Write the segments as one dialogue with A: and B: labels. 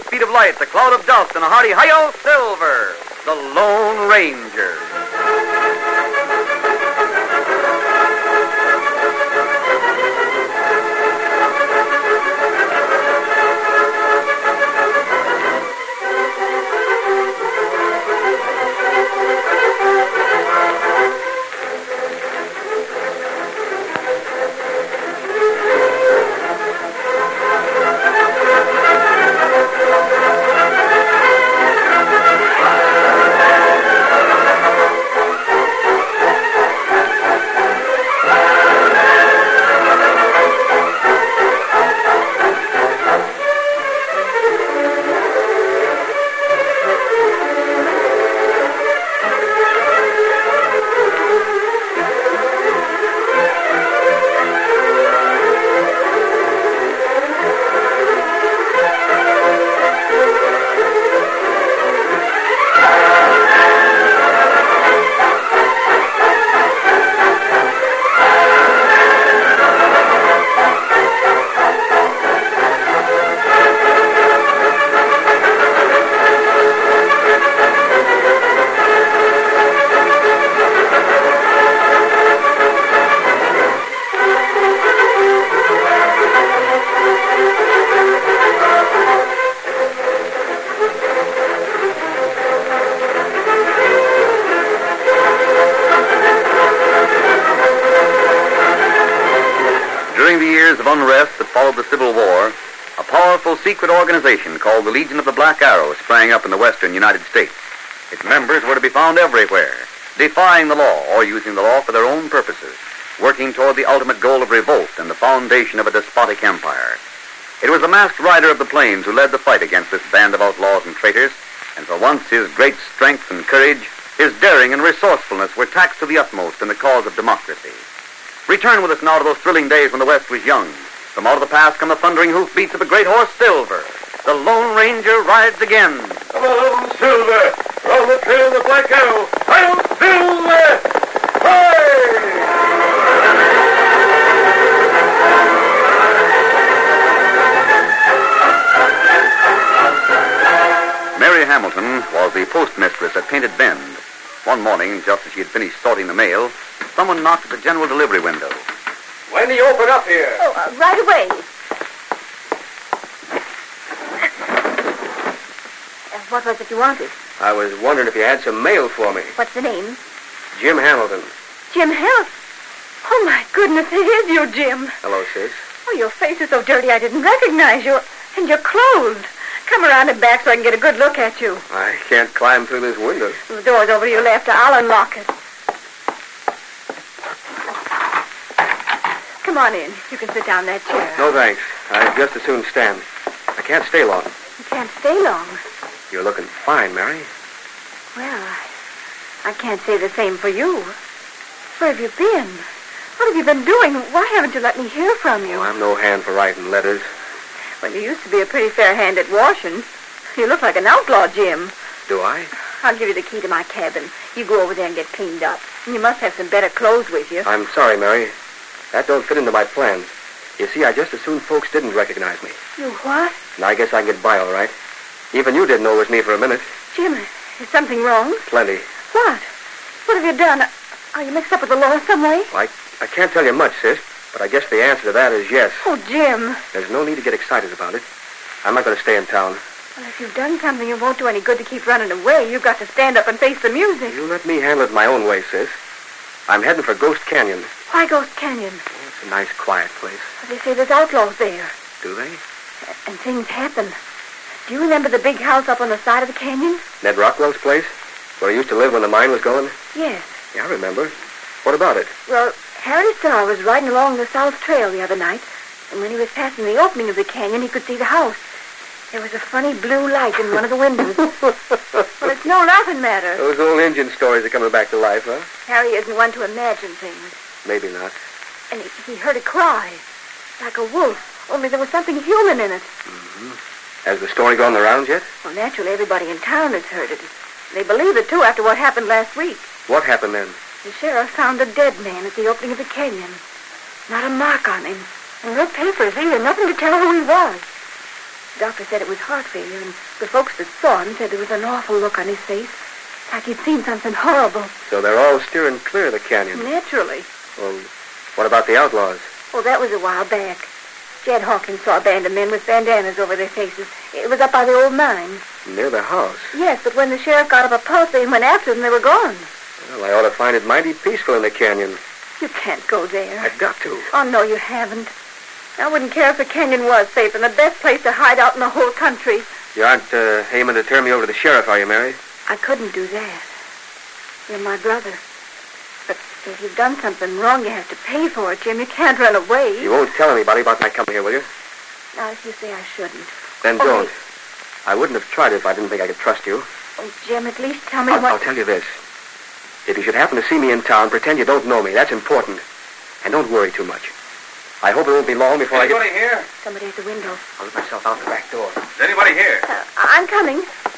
A: speed of light, a cloud of dust, and a hearty hi-yo Silver, the Lone Ranger. During the years of unrest that followed the Civil War, a powerful secret organization called the Legion of the Black Arrow sprang up in the western United States. Its members were to be found everywhere, defying the law or using the law for their own purposes, working toward the ultimate goal of revolt and the foundation of a despotic empire. It was the masked rider of the plains who led the fight against this band of outlaws and traitors, and for once his great strength and courage, his daring and resourcefulness were taxed to the utmost in the cause of democracy. Return with us now to those thrilling days when the West was young. From out of the past come the thundering hoofbeats of the great horse Silver. The Lone Ranger rides again.
B: Come on, Silver! We're on the trail of the Black Arrow! Hi-yo, Silver! Hi!
A: Mary Hamilton was the postmistress at Painted Bend. One morning, just as she had finished sorting the mail, someone knocked at the general delivery window.
B: When do you open up here?
C: Oh, right away. What was it you wanted?
B: I was wondering if you had some mail for me.
C: What's the name?
B: Jim Hamilton.
C: Jim Hamilton. Oh, my goodness, it is you, Jim.
B: Hello, sis.
C: Oh, your face is so dirty I didn't recognize you. And your clothes. Come around and back so I can get a good look at you.
B: I can't climb through this window.
C: The door's over to your left. I'll unlock it. Come on in. You can sit down in that chair.
B: No, thanks. I'd just as soon stand. I can't stay long.
C: You can't stay long.
B: You're looking fine, Mary.
C: Well, I can't say the same for you. Where have you been? What have you been doing? Why haven't you let me hear from you?
B: Oh, I'm no hand for writing letters.
C: Well, you used to be a pretty fair hand at washing. You look like an outlaw, Jim.
B: Do I?
C: I'll give you the key to my cabin. You go over there and get cleaned up. And you must have some better clothes with you.
B: I'm sorry, Mary. That don't fit into my plans. You see, I just as soon folks didn't recognize me.
C: You what?
B: And I guess I can get by all right. Even you didn't know it was me for a minute.
C: Jim, is something wrong?
B: Plenty.
C: What? What have you done? Are you mixed up with the law some way?
B: I can't tell you much, sis, but I guess the answer to that is yes.
C: Oh, Jim.
B: There's no need to get excited about it. I'm not going to stay in town.
C: Well, if you've done something, it won't do any good to keep running away. You've got to stand up and face the music.
B: You let me handle it my own way, sis. I'm heading for Ghost Canyon.
C: Why Ghost Canyon?
B: Oh, it's a nice, quiet place.
C: Well, they say there's outlaws there.
B: Do they?
C: And things happen. Do you remember the big house up on the side of the canyon?
B: Ned Rockwell's place? Where he used to live when the mine was going?
C: Yes.
B: Yeah, I remember. What about it?
C: Well, Harry Starr was riding along the South Trail the other night, and when he was passing the opening of the canyon, he could see the house. There was a funny blue light in one of the windows. Well, it's no laughing matter.
B: Those old Indian stories are coming back to life, huh?
C: Harry isn't one to imagine things.
B: Maybe not.
C: And he heard a cry, like a wolf, only there was something human in it.
B: Mm-hmm. Has the story gone the rounds yet?
C: Well, naturally, everybody in town has heard it. They believe it, too, after what happened last week.
B: What happened then?
C: The sheriff found a dead man at the opening of the canyon. Not a mark on him. And no papers either. Nothing to tell who he was. The doctor said it was heart failure, and the folks that saw him said there was an awful look on his face, like he'd seen something horrible.
D: So they're all steering clear of the canyon.
C: Naturally.
D: Well, what about the outlaws?
C: Oh, that was a while back. Jed Hawkins saw a band of men with bandanas over their faces. It was up by the old mine.
D: Near the house?
C: Yes, but when the sheriff got up a pulse and went after them, they were gone.
D: Well, I ought to find it mighty peaceful in the canyon.
C: You can't go there.
D: I've got to.
C: Oh, no, you haven't. I wouldn't care if the canyon was safe and the best place to hide out in the whole country.
D: You aren't aiming to turn me over to the sheriff, are you, Mary?
C: I couldn't do that. You're my brother. But if you've done something wrong, you have to pay for it, Jim. You can't run away.
D: You won't tell anybody about my coming here, will you?
C: Now, if you say I shouldn't.
D: Then don't. I wouldn't have tried it if I didn't think I could trust you.
C: Oh, Jim, at least tell me
D: I'll tell you this. If you should happen to see me in town, pretend you don't know me. That's important. And don't worry too much. I hope it won't be long before
B: Anybody here?
C: Somebody at the window.
D: I'll let myself out the back door.
B: Is anybody here?
C: I'm coming.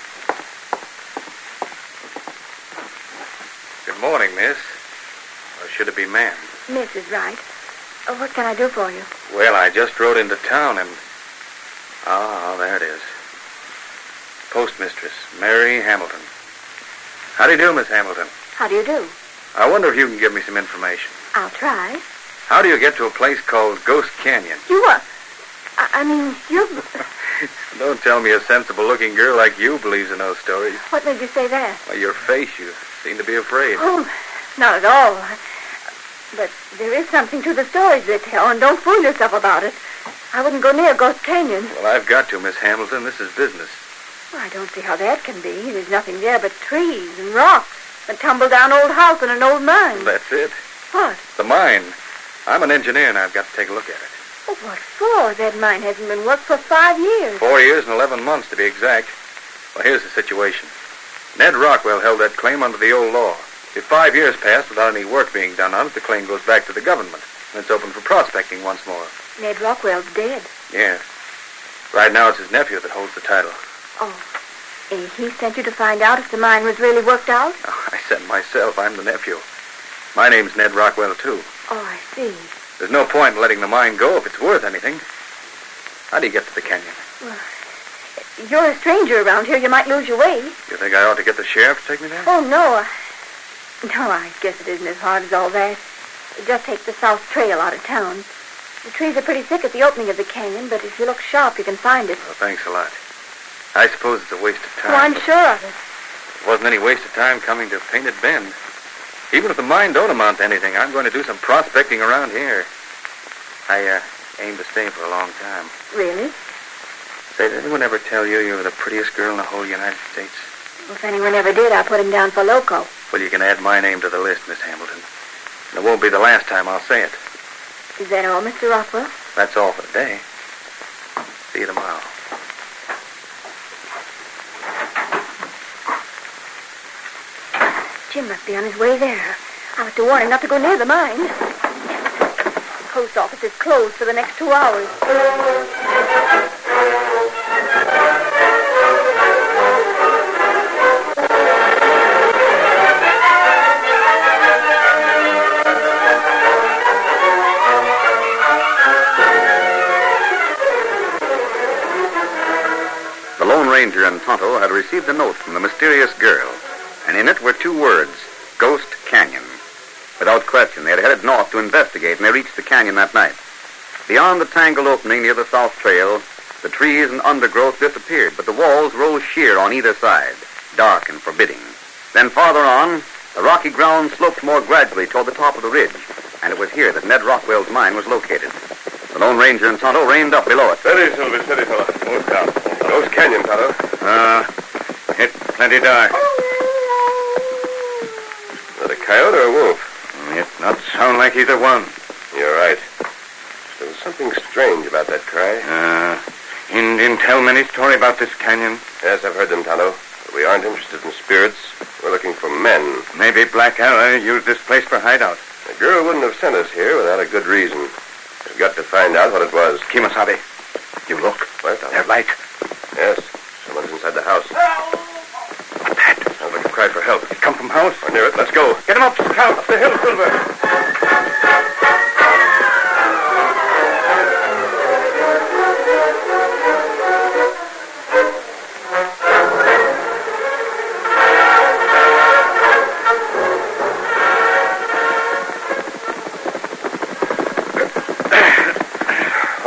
B: Good morning, miss. Or should it be ma'am?
C: Miss is right. Oh, what can I do for you?
B: Well, I just rode into town and... there it is. Postmistress, Mary Hamilton. How do you do, Miss Hamilton?
C: How do you do?
B: I wonder if you can give me some information.
C: I'll try.
B: How do you get to a place called Ghost Canyon?
C: You are... I mean, you...
B: Don't tell me a sensible-looking girl like you believes in those stories.
C: What made you say that?
B: By your face, you seem to be afraid.
C: Oh, not at all. But there is something to the stories they tell, and don't fool yourself about it. I wouldn't go near Ghost Canyon.
B: Well, I've got to, Miss Hamilton. This is business.
C: Well, I don't see how that can be. There's nothing there but trees and rocks, a tumble-down old house and an old mine.
B: That's it.
C: What?
B: The mine. I'm an engineer, and I've got to take a look at it.
C: Oh, what for? That mine hasn't been worked for 5 years.
B: 4 years and 11 months, to be exact. Well, here's the situation. Ned Rockwell held that claim under the old law. If 5 years pass without any work being done on it, the claim goes back to the government, and it's open for prospecting once more.
C: Ned Rockwell's dead.
B: Yeah. Right now, it's his nephew that holds the title.
C: Oh. He sent you to find out if the mine was really worked out?
B: Oh, I sent myself. I'm the nephew. My name's Ned Rockwell, too.
C: Oh, I see.
B: There's no point in letting the mine go if it's worth anything. How do you get to the canyon?
C: Well, you're a stranger around here. You might lose your way.
B: You think I ought to get the sheriff to take me there?
C: Oh, no. No, I guess it isn't as hard as all that. Just take the south trail out of town. The trees are pretty thick at the opening of the canyon, but if you look sharp, you can find it.
B: Well, thanks a lot. I suppose it's a waste of time.
C: Oh, I'm sure of it.
B: It wasn't any waste of time coming to Painted Bend. Even if the mine don't amount to anything, I'm going to do some prospecting around here. I aim to stay for a long time.
C: Really?
B: Say, did anyone ever tell you you're the prettiest girl in the whole United States?
C: Well, if anyone ever did, I'll put him down for loco.
B: Well, you can add my name to the list, Miss Hamilton. And it won't be the last time I'll say it.
C: Is that all, Mr. Rockwell?
B: That's all for today. See you tomorrow.
C: Jim must be on his way there. I was to warn him not to go near the mine. The post office is closed for the next 2 hours.
A: The Lone Ranger and Tonto had received a note from the mysterious girl, and in it were 2 words, Ghost Canyon. Without question, they had headed north to investigate, and they reached the canyon that night. Beyond the tangled opening near the south trail, the trees and undergrowth disappeared, but the walls rose sheer on either side, dark and forbidding. Then farther on, the rocky ground sloped more gradually toward the top of the ridge, and it was here that Ned Rockwell's mine was located. The Lone Ranger and Tonto reined up below it.
B: Steady, Silver, steady, fella. Move down. Ghost Canyon, Tonto.
A: It's plenty dark.
B: Is that a coyote or a wolf?
A: It not sound like either one.
B: You're right. There's something strange about that cry.
A: Indian tell many story about this canyon.
B: Yes, I've heard them, Tonto. But we aren't interested in spirits. We're looking for men.
A: Maybe Black Arrow used this place for hideout.
B: The girl wouldn't have sent us here without a good reason. We've got to find out what it was.
A: Kimasabi, you look.
B: Where, Tonto?
A: There's light.
B: Yes, someone's inside the house.
A: What's that?
B: Sounds like a cry for help.
A: It come from house?
B: We're near it. Let's go.
A: Get him up, Scout.
B: Up the hill, Silver.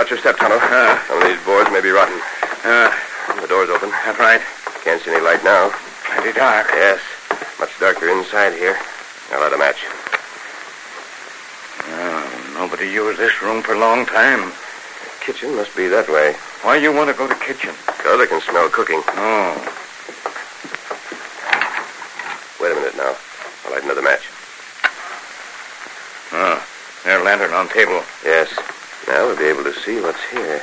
E: Watch your step, Tonto. Some of these boards may be rotten. The door's open.
B: That's right.
E: Can't see any light now.
B: Plenty dark.
E: Yes. Much darker inside here. I'll light a match.
B: Nobody used this room for a long time.
E: The kitchen must be that way.
B: Why you want to go to kitchen?
E: Because I can smell cooking.
B: Oh.
E: Wait a minute now. I'll light another match.
B: There's a lantern on table.
E: Yes. Now we'll be able to see what's here.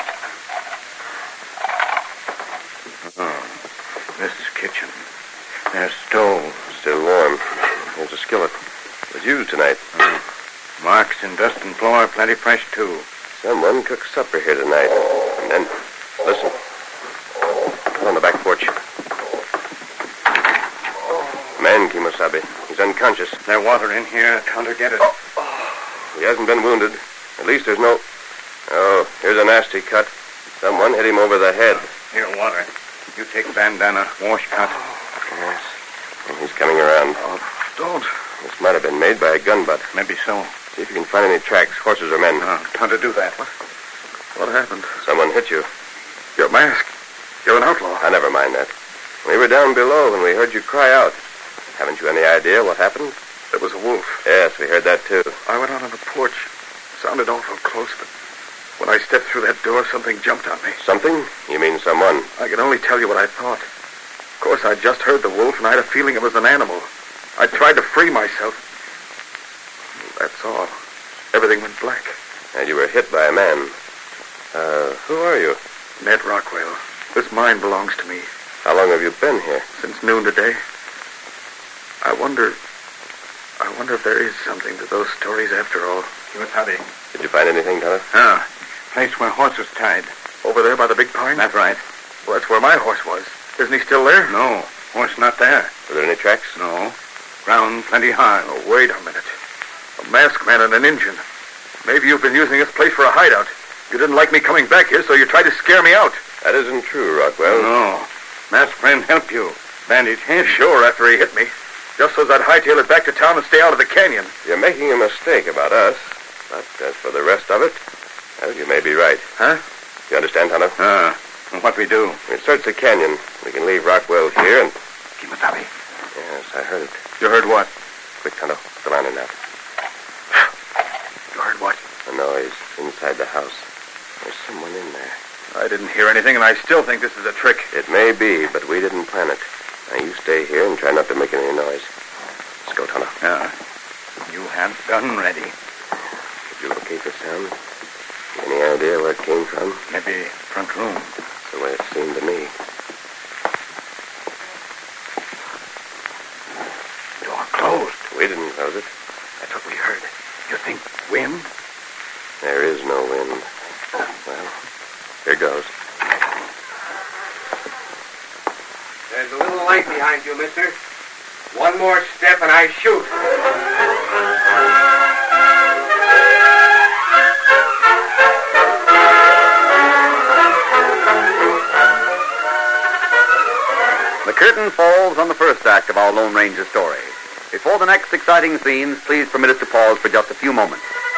B: This is kitchen. There's stove.
E: Still warm. There's a skillet. It was used tonight.
B: Marks in dust and floor, plenty fresh, too.
E: Someone cooked supper here tonight. And then, listen. Out on the back porch. Man, Kimosabe. He's unconscious.
B: There's water in here. Tonto, get it.
E: He hasn't been wounded. At least there's no... Oh, here's a nasty cut. Someone hit him over the head.
B: Here, water. You take bandana, wash cut.
E: Yes. And he's coming around.
B: Oh, don't.
E: This might have been made by a gun butt.
B: Maybe so.
E: See if you can find any tracks, horses or men.
B: Tonto, do that. What happened?
E: Someone hit you.
B: Your mask. You're an outlaw.
E: Never mind that. We were down below when we heard you cry out. Haven't you any idea what happened?
B: There was a wolf.
E: Yes, we heard that too.
B: I went out on the porch. Sounded awful close, but when I stepped through that door, something jumped on me.
E: Something? You mean someone?
B: I can only tell you what I thought. Of course, I'd just heard the wolf, and I had a feeling it was an animal. I tried to free myself. That's all. Everything went black.
E: And you were hit by a man. Who are you?
B: Ned Rockwell. This mine belongs to me.
E: How long have you been here?
B: Since noon today. I wonder if there is something to those stories after all. Kimasabe.
E: Did you find anything, Tonto?
B: Place where horse was tied. Over there by the big pine? That's right.
E: Well, that's where my horse was. Isn't he still there?
B: No, horse not there.
E: Were there any tracks?
B: No. Ground plenty hard.
E: Oh, wait a minute. A masked man and an Indian. Maybe you've been using this place for a hideout. You didn't like me coming back here, so you tried to scare me out. That isn't true, Rockwell.
B: No. Masked friend helped you. Bandage head.
E: Sure, after he hit me. Just so I'd hightail it back to town and stay out of the canyon. You're making a mistake about us. But as for the rest of it, well, you may be right.
B: Huh?
E: You understand, Tonto?
B: What we do?
E: We search the canyon. We can leave Rockwell here and...
B: Kimasabe.
E: Yes, I heard it.
B: You heard what?
E: Quick, Tonto. Put the lantern out.
B: You heard what?
E: A noise inside the house. There's someone in there.
B: I didn't hear anything, and I still think this is a trick.
E: It may be, but we didn't plan it. Now, you stay here and try not to make any noise. Let's go, Tonto.
B: You have gun ready.
E: Did you locate the sound? Any idea where it came from?
B: Maybe front room.
E: That's the way it seemed to me.
B: Door closed.
E: We didn't close it.
B: That's what we heard. You think wind?
E: There is no wind. Well, here goes.
D: There's a little light behind you, mister. One more step and I shoot.
A: The curtain falls on the first act of our Lone Ranger story. Before the next exciting scenes, please permit us to pause for just a few moments.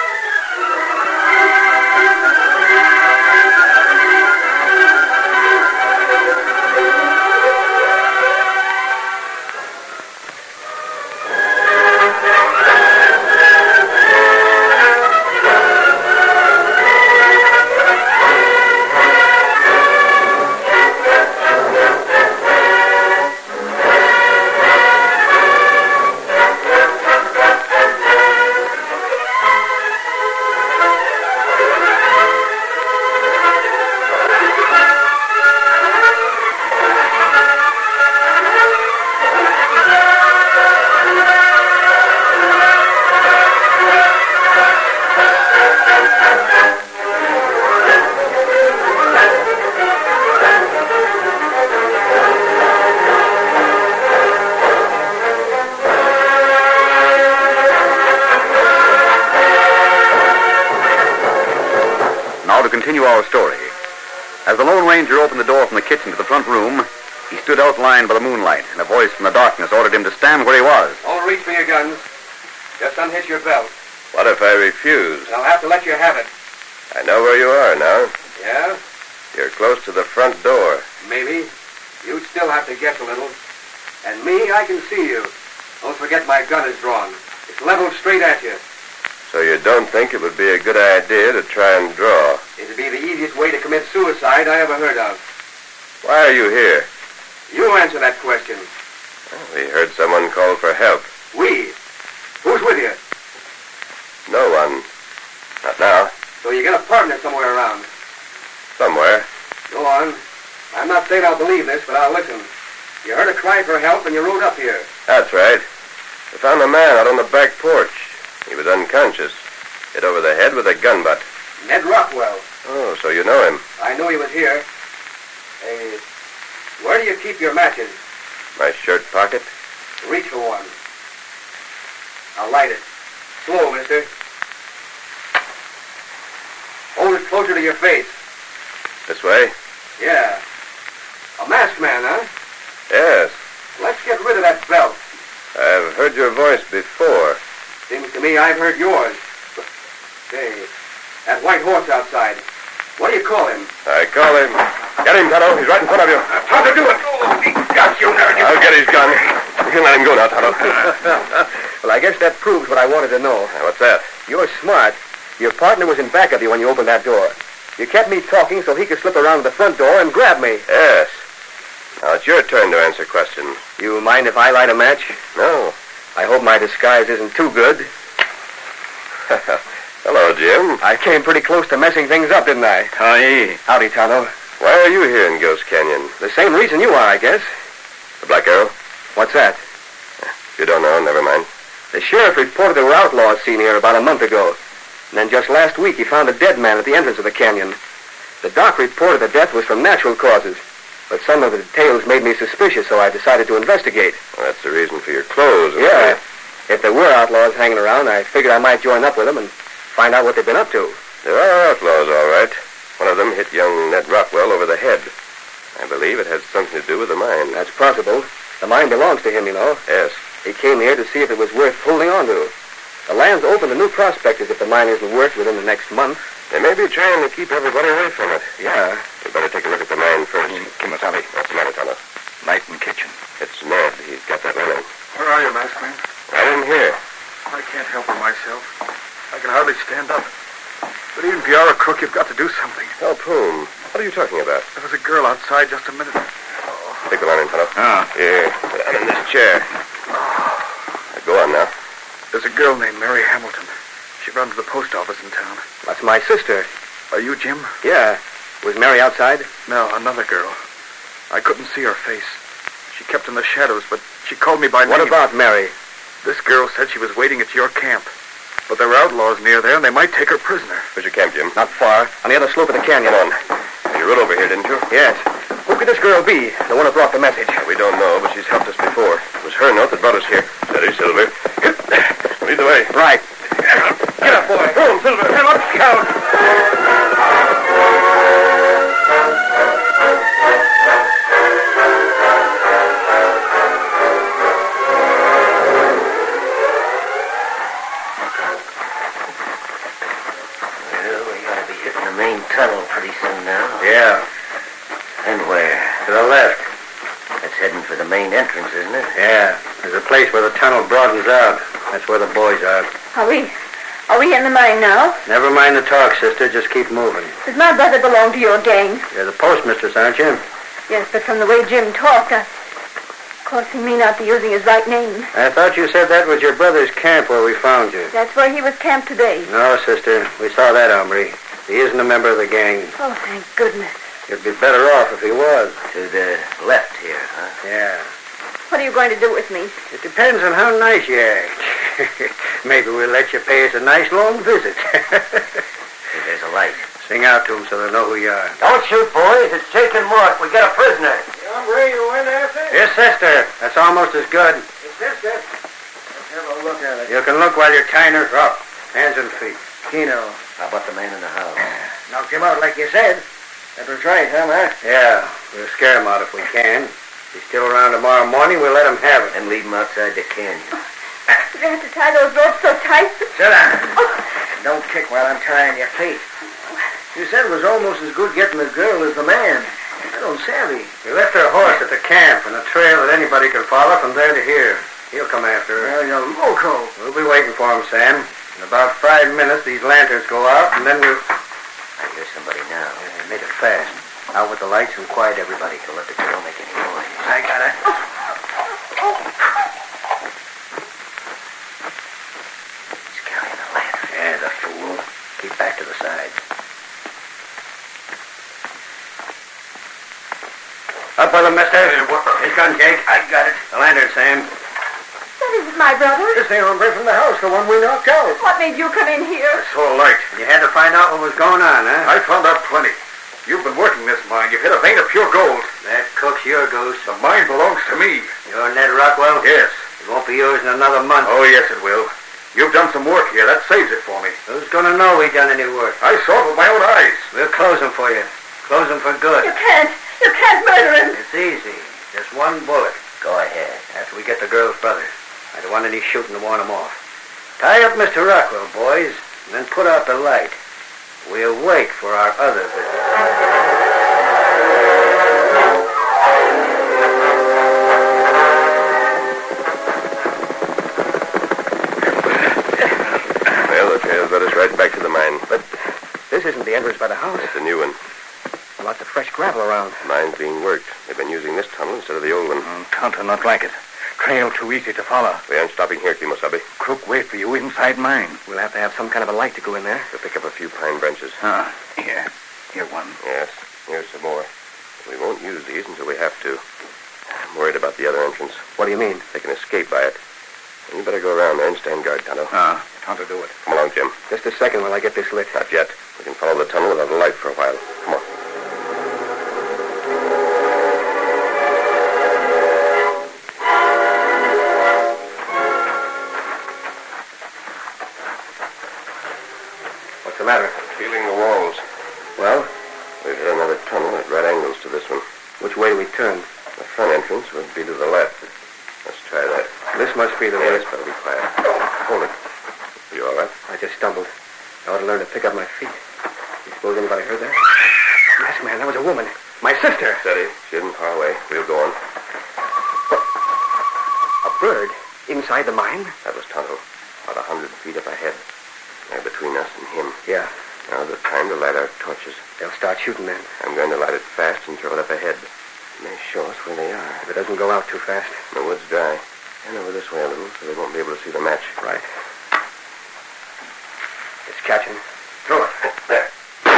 A: Continue our story. As the Lone Ranger opened the door from the kitchen to the front room, he stood outlined by the moonlight, and a voice from the darkness ordered him to stand where he was.
D: Don't reach for your guns. Just unhitch your belt.
E: What if I refuse?
D: I'll have to let you have it.
E: I know where you are now.
D: Yeah?
E: You're close to the front door.
D: Maybe. You'd still have to guess a little. And me, I can see you. Don't forget my gun is drawn. It's leveled straight at you.
E: So you don't think it would be a good idea to try and draw?
D: It'd be the easiest way to commit suicide I ever heard of.
E: Why are you here?
D: You answer that question.
E: We heard someone call for help.
D: We? Who's with you?
E: No one. Not now.
D: So you got a partner somewhere around.
E: Somewhere.
D: Go on. I'm not saying I'll believe this, but I'll listen. You heard a cry for help and you rode up here.
E: That's right. We found a man out on the back porch. He was unconscious. Hit over the head with a gun butt.
D: Ned Rockwell.
E: Oh, so you know him.
D: I knew he was here. Hey, where do you keep your matches?
E: My shirt pocket.
D: Reach for one. I'll light it. Slow, mister. Hold it closer to your face.
E: This way?
D: Yeah. A masked man, huh?
E: Yes.
D: Let's get rid of that belt.
E: I've heard your voice before.
D: Seems to me I've heard yours. Say, that white horse outside. What do you call him?
E: I call him. Get him, Tonto. He's right in front of you.
D: How to do it? Oh, he got you now.
E: I'll get his gun. You can let him go now, Tonto.
D: Well, I guess that proves what I wanted to know.
E: What's that?
D: You're smart. Your partner was in back of you when you opened that door. You kept me talking so he could slip around the front door and grab me.
E: Yes. Now it's your turn to answer questions.
D: You mind if I light a match?
E: No.
D: I hope my disguise isn't too good.
E: Hello, Jim.
D: I came pretty close to messing things up, didn't I?
E: Hi.
D: Howdy, Tonto.
E: Why are you here in Ghost Canyon?
D: The same reason you are, I guess.
E: The Black Arrow?
D: What's that?
E: You don't know, never mind.
D: The sheriff reported there were outlaws seen here about a month ago. And then just last week he found a dead man at the entrance of the canyon. The doc reported the death was from natural causes. But some of the details made me suspicious, so I decided to investigate.
E: Well, that's the reason for your clothes.
D: Yeah. If there were outlaws hanging around, I figured I might join up with them and find out what they've been up to.
E: There are outlaws, all right. One of them hit young Ned Rockwell over the head. I believe it has something to do with the mine.
D: That's possible. The mine belongs to him, you know.
E: Yes.
D: He came here to see if it was worth holding on to. The land's open to new prospectors if the mine isn't worked within the next month.
E: They may be trying to keep everybody away from it.
D: Yeah.
E: We better take a look at the mine first.
B: Kimasabi.
E: What's the matter, Tonto?
B: Night in kitchen.
E: It's Ned. He's got that running.
B: Where are you, masked man?
E: I didn't hear.
B: I can't help it myself. I can hardly stand up. But even if you are a crook, you've got to do something.
E: Help whom? What are you talking about?
B: There was a girl outside just a minute.
E: Take the lantern, Tonto.
B: Ah.
E: Here. Sit down in this chair. Go on now.
B: There's a girl named Mary Hamilton. She runs the post office in town.
D: That's my sister.
B: Are you Jim?
D: Yeah. Was Mary outside?
B: No, another girl. I couldn't see her face. She kept in the shadows, but she called me by name.
D: What about Mary?
B: This girl said she was waiting at your camp. But there were outlaws near there, and they might take her prisoner.
E: Where's your camp, Jim?
D: Not far. On the other slope of the canyon.
E: Come on. You rode over here, didn't you?
D: Yes. Who could this girl be? The one who brought the message.
E: We don't know, but she's helped us before. It was her note that brought us here. Steady, Silver. Lead the way.
D: Right.
E: Get up, boy. Go on, Silver. Come up, scout.
F: Well, we ought to be hitting the main tunnel pretty soon now.
D: Yeah.
F: And where?
D: To the left.
F: That's heading for the main entrance, isn't it?
D: Yeah. There's a place where the tunnel broadens out. That's where the boys are.
C: Are we in the mine now?
D: Never mind the talk, sister. Just keep moving.
C: Does my brother belong to your gang?
D: You're the postmistress, aren't you?
C: Yes, but from the way Jim talked, of course he may not be using his right name.
D: I thought you said that was your brother's camp where we found you.
C: That's where he was camped today.
D: No, sister. We saw that hombre. He isn't a member of the gang.
C: Oh, thank goodness.
D: You'd be better off if he was.
F: To the left here, huh?
D: Yeah.
C: What are you going to do with me?
D: It depends on how nice you act. Maybe we'll let you pay us a nice long visit.
F: Hey, there's a light.
D: Sing out to them so they'll know who you are.
F: Don't shoot, boys. It's Jake and Mark. We got a prisoner.
D: Hombre, you went after? Yes, sister. That's almost as good.
G: Sister, let's have a look at it.
D: You can look while you're tying her up. Hands and feet.
G: Keno.
F: How about the man in the house?
G: Knocked him out like you said. That was right, huh, Mark?
D: Yeah, we'll scare him out if we can. If he's still around tomorrow morning, we'll let him have it.
F: And leave him outside the canyon.
C: You have to tie those ropes so tight.
G: Sit down. Don't kick while I'm tying your feet. You said it was almost as good getting the girl as the man. I don't savvy.
D: We left our horse at the camp and a trail that anybody could follow from there to here. He'll come after her.
G: Well, you're loco.
D: We'll be waiting for him, Sam. In about 5 minutes, these lanterns go out, and then we'll...
F: I hear somebody now.
D: Yeah, make it fast. Out with the lights and quiet everybody.
F: Don't let the girl make any noise.
D: I got it.
F: He's carrying a lantern.
D: Yeah, the fool. Keep back to the side. Up with him, mister. His gun, Jake. I got it. The lantern, Sam.
C: That isn't my brother.
G: It's the hombre from the house, the one we knocked out.
C: What made you come in here?
B: I saw a light.
D: You had to find out what was going on, huh?
B: I found out plenty. You've been working this mine. You've hit a vein of pure gold.
D: That cook's your goose.
B: The mine belongs to me.
D: You're Ned Rockwell?
B: Yes.
D: It won't be yours in another month.
B: Oh, yes, it will. You've done some work here. That saves it for me.
D: Who's going to know we done any work?
B: I saw it with my own eyes.
D: We'll close them for you. Close them for good.
C: You can't murder him.
D: It's easy. Just one bullet.
F: Go ahead.
D: After we get the girl's brother. I don't want any shooting to warn him off. Tie up Mr. Rockwell, boys, and then put out the light. We'll wait for our other business.
E: Well, the trail's led us right back to the mine.
D: But this isn't the entrance by the house.
E: It's a new one.
D: Lots of fresh gravel around.
E: The mine's being worked. They've been using this tunnel instead of the old one.
B: Tonto not like it. Trail too easy to follow.
E: We aren't stopping here, Kimosabe.
B: Crook wait for you inside mine.
D: We'll have to have some kind of a light to go in there.
E: We'll pick up a few pine branches.
B: Here. Here one.
E: Yes, here's some more. We won't use these until we have to. I'm worried about the other entrance.
D: What do you mean?
E: They can escape by it. You better go around there and stand guard, Tonto.
B: Tonto do it.
E: Come along, Jim.
D: Just a second while I get this lit.
E: Not yet. We can follow the tunnel without a light for a while. Come on.
D: What's the matter?
E: Feeling the walls.
D: Well,
E: We've hit another tunnel at right angles to this one.
D: which way do we turn?
E: The front entrance would be to the left. Let's try that.
D: This must be the way.
E: Yes, better be quiet. Hold it. You all right?
D: I just stumbled. I ought to learn to pick up my feet. You suppose anybody heard that? Yes, man, that was a woman. My sister.
E: Steady. She isn't far away. We'll go on.
D: A bird inside the mine?
E: That was Tonto. About 100 feet up ahead. They're between us and him.
D: Yeah.
E: Now's the time to light our torches.
D: They'll start shooting then.
E: I'm going to light it fast and throw it up ahead. It may show us where they are.
D: If it doesn't go out too fast.
E: The wood's dry. And over this way a little, so they won't be able to see the match.
D: Right. It's catching.
E: Throw it. There.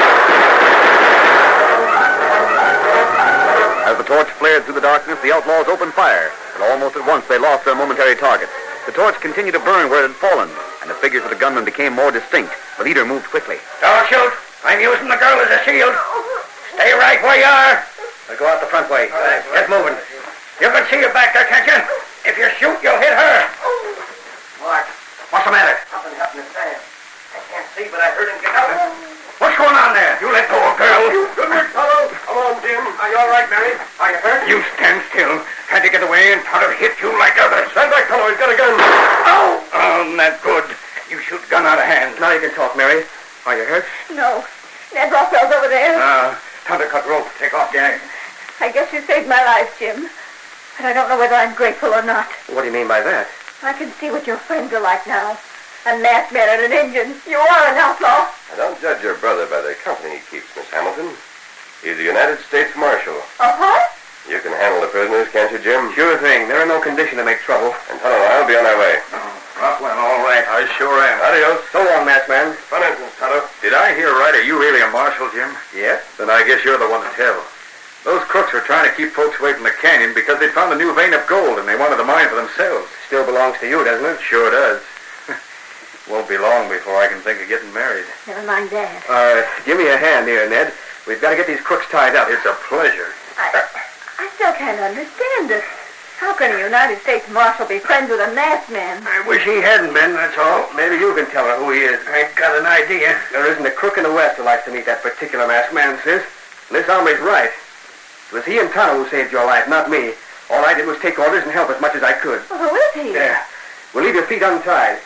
A: As the torch flared through the darkness, the outlaws opened fire, and almost at once they lost their momentary target. The torch continued to burn where it had fallen, and the figures of the gunmen became more distinct. The leader moved quickly.
D: Don't shoot. I'm using the girl as a shield. Stay right where you are. We'll go out the front way. Get moving. You can see her back there, can't you? If you shoot, you'll hit her.
G: Mark,
D: What's the matter?
G: something happened to Sam. I can't see, but I heard him get out.
D: What's going on there? You let go of girl.
G: Good work, fellow. Come on, Jim. Are you all right, Mary? Are you hurt?
D: You stand still. Had to get away and try to hit you like others.
G: Stand back, fellow. He's got a gun.
D: Oh, not good. You shoot gun out of hand. Now you can talk, Mary. Are you hurt?
C: No. Ned Rockwell's over there.
D: Time to cut rope. Take off, Jack.
C: I guess you saved my life, Jim. But I don't know whether I'm grateful or not.
D: What do you mean by that?
C: I can see what your friends are like now. A masked man and an Indian. You are an outlaw.
E: Now, don't judge your brother by the company he keeps, Miss Hamilton. He's a United States Marshal.
C: Uh-huh.
E: You can handle the prisoners, can't you, Jim?
D: Sure thing. They're in no condition to make trouble.
E: And Tonto and I'll be on our way.
B: Rockwell, all right. I sure am.
E: Adios.
D: So long, masked man.
E: Front entrance, Tonto.
B: Did I hear right? Are you really a marshal, Jim?
D: Yeah?
B: Then I guess you're the one to tell. Those crooks were trying to keep folks away from the canyon because they'd found a new vein of gold and they wanted the mine for themselves.
D: Still belongs to you, doesn't it?
B: Sure does. Won't be long before I can think of getting married.
C: Never mind that.
D: Give me a hand here, Ned. We've got to get these crooks tied up.
B: It's a pleasure.
C: I still can't understand it. How can a United States Marshal be friends with a masked man?
D: I wish he hadn't been, that's all. Maybe you can tell her who he is. I got an idea. There isn't a crook in the West who likes to meet that particular masked man, sis. This hombre's right. It was he and Tonto who saved your life, not me. All I did was take orders and help as much as I could.
C: Well, who is he?
D: There. We'll leave your feet untied.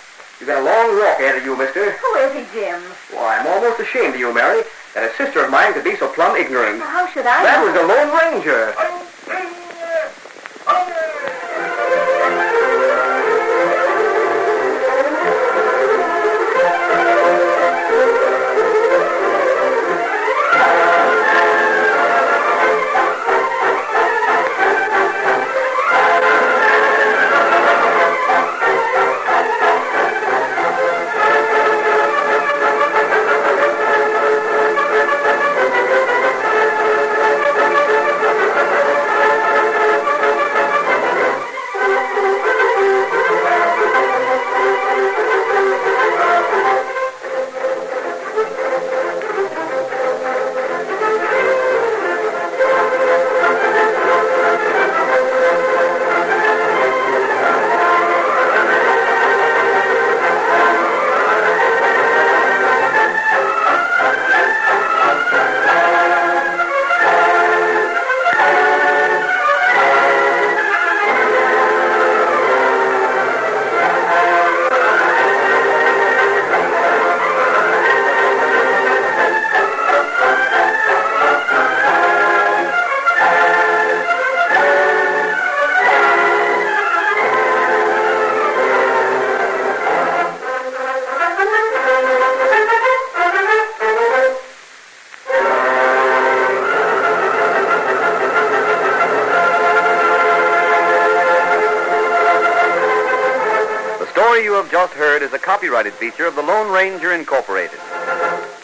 D: You got a long walk ahead of you, mister.
C: Who is he, Jim?
D: Why, I'm almost ashamed of you, Mary, that a sister of mine could be so plumb ignorant.
C: Well, how should I
D: That
C: know?
D: was the Lone Ranger.
A: The story you have just heard is a copyrighted feature of the Lone Ranger Incorporated.